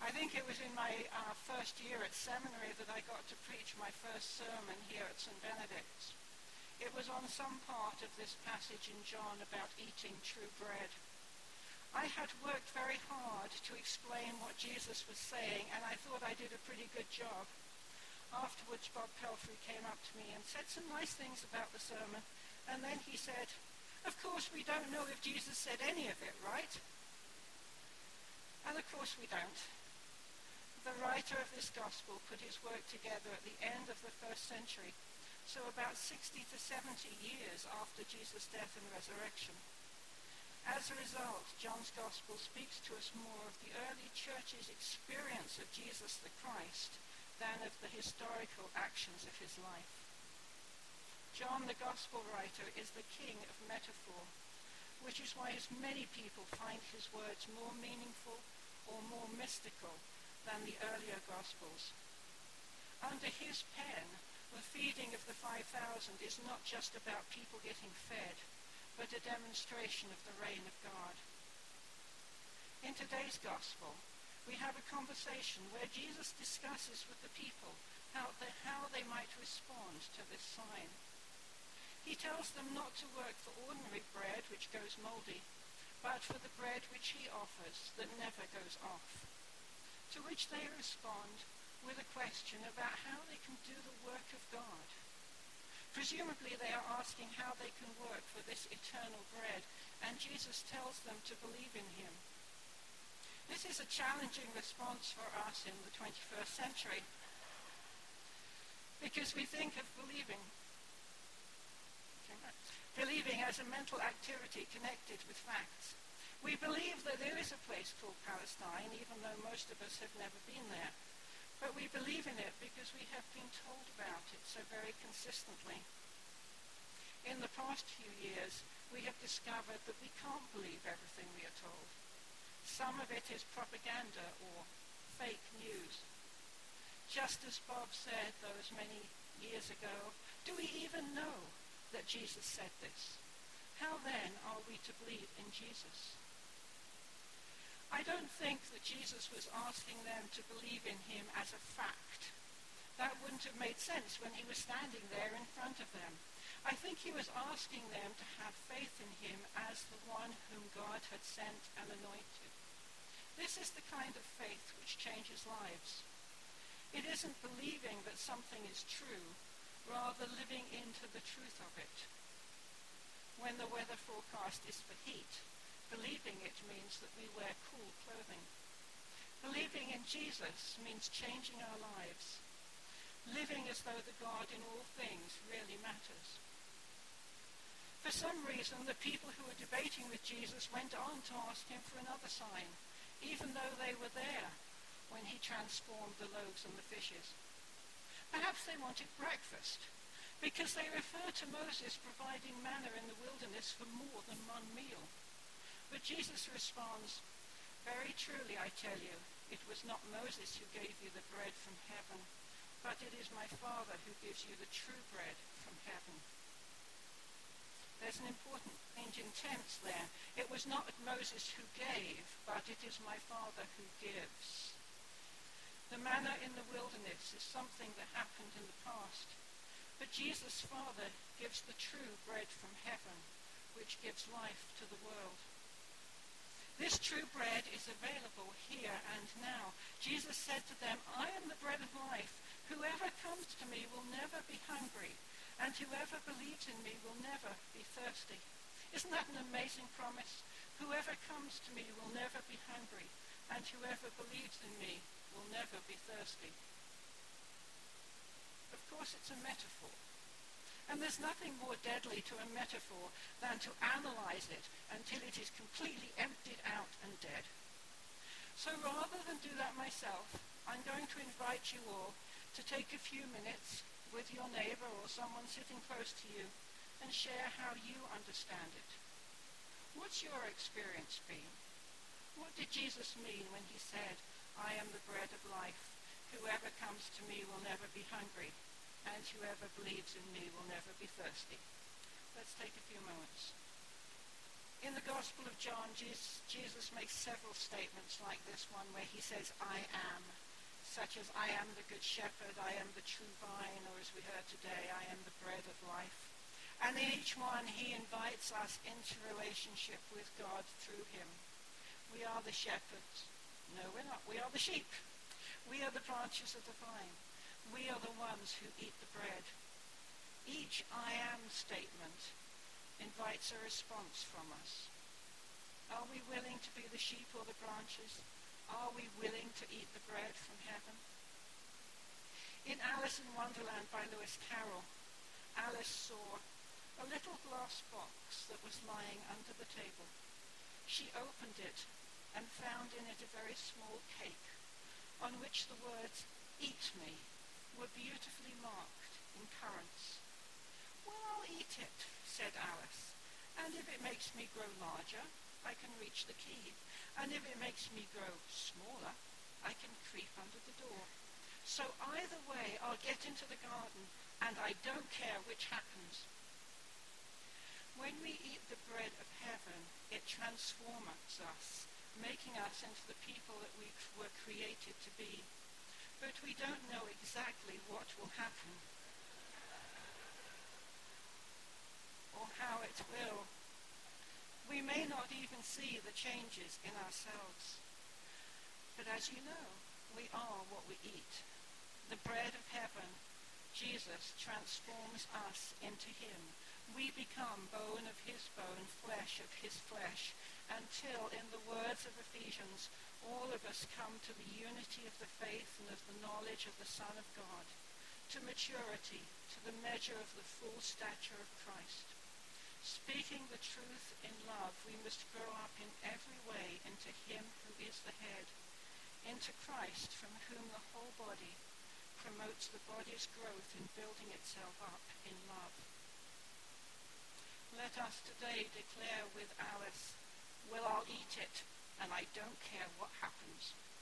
I think it was in my first year at seminary that I got to preach my first sermon here at St. Benedict's. It was on some part of this passage in John about eating true bread. I had worked very hard to explain what Jesus was saying, and I thought I did a pretty good job. Afterwards, Bob Pelfrey came up to me and said some nice things about the sermon, and then he said, "Of course, we don't know if Jesus said any of it, right?" And of course we don't. The writer of this gospel put his work together at the end of the first century, so about 60 to 70 years after Jesus' death and resurrection. As a result, John's gospel speaks to us more of the early church's experience of Jesus the Christ than of the historical actions of his life. John, the gospel writer, is the king of metaphor, which is why as many people find his words more meaningful or more mystical than the earlier gospels. Under his pen, the feeding of the 5,000 is not just about people getting fed, but a demonstration of the reign of God. In today's gospel, we have a conversation where Jesus discusses with the people how they might respond to this sign. He tells them not to work for ordinary bread which goes moldy, but for the bread which he offers that never goes off. To which they respond with a question about how they can do the work of God. Presumably they are asking how they can work for this eternal bread, and Jesus tells them to believe in him. This is a challenging response for us in the 21st century, because we think of believing as a mental activity connected with facts. We believe that there is a place called Palestine, even though most of us have never been there. But we believe in it because we have been told about it so very consistently. In the past few years, we have discovered that we can't believe everything we are told. Some of it is propaganda or fake news. Just as Bob said those many years ago, do we even know that Jesus said this? How then are we to believe in Jesus? I don't think that Jesus was asking them to believe in him as a fact. That wouldn't have made sense when he was standing there in front of them. I think he was asking them to have faith in him as the one whom God had sent and anointed. This is the kind of faith which changes lives. It isn't believing that something is true, rather living into the truth of it. When the weather forecast is for heat, believing it means that we wear cool clothing. Believing in Jesus means changing our lives, living as though the God in all things really matters. For some reason, the people who were debating with Jesus went on to ask him for another sign, even though they were there when he transformed the loaves and the fishes. Perhaps they wanted breakfast, because they refer to Moses providing manna in the wilderness for more than one meal. But Jesus responds, "Very truly I tell you, it was not Moses who gave you the bread from heaven, but it is my Father who gives you the true bread from heaven." There's an important change in tense there. It was not Moses who gave, but it is my Father who gives. The manna in the wilderness is something that happened in the past, but Jesus' Father gives the true bread from heaven, which gives life to the world. This true bread is available here and now. Jesus said to them, "I am the bread of life. Whoever comes to me will never be hungry, and whoever believes in me will never be thirsty." Isn't that an amazing promise? Whoever comes to me will never be hungry, and whoever believes in me will never be thirsty. Of course, it's a metaphor. And there's nothing more deadly to a metaphor than to analyze it until it is completely emptied out and dead. So rather than do that myself, I'm going to invite you all to take a few minutes with your neighbor or someone sitting close to you and share how you understand it. What's your experience been? What did Jesus mean when he said, "I am the bread of life. Whoever comes to me will never be hungry, and whoever believes in me will never be thirsty"? Let's take a few moments. In the Gospel of John, Jesus makes several statements like this one where he says, I am, such as I am the good shepherd, I am the true vine, or as we heard today, I am the bread of life. And in each one, he invites us into relationship with God through him. We are the shepherds. No, we're not. We are the sheep. We are the branches of the vine. We are the ones who eat the bread. Each I am statement invites a response from us. Are we willing to be the sheep or the branches? Are we willing to eat the bread from heaven? In Alice in Wonderland by Lewis Carroll, Alice saw a little glass box that was lying under the table. She opened it and found in it a very small cake on which the words, "Eat me," were beautifully marked in currants. "Well, I'll eat it," said Alice, "and if it makes me grow larger, I can reach the key, and if it makes me grow smaller, I can creep under the door. So either way, I'll get into the garden, and I don't care which happens." When we eat the bread of heaven, it transforms us, making us into the people that we were created to be. But we don't know exactly what will happen or how it will. We may not even see the changes in ourselves. But as you know, we are what we eat. The bread of heaven, Jesus, transforms us into him. We become bone of his bone, flesh of his flesh, until, in the words of Ephesians, all of us come to the unity of the faith and of the knowledge of the Son of God, to maturity, to the measure of the full stature of Christ. Speaking the truth in love, we must grow up in every way into him who is the head, into Christ, from whom the whole body promotes the body's growth in building itself up in love. Let us today declare with Alice, "Well, I'll eat it, and I don't care what happens."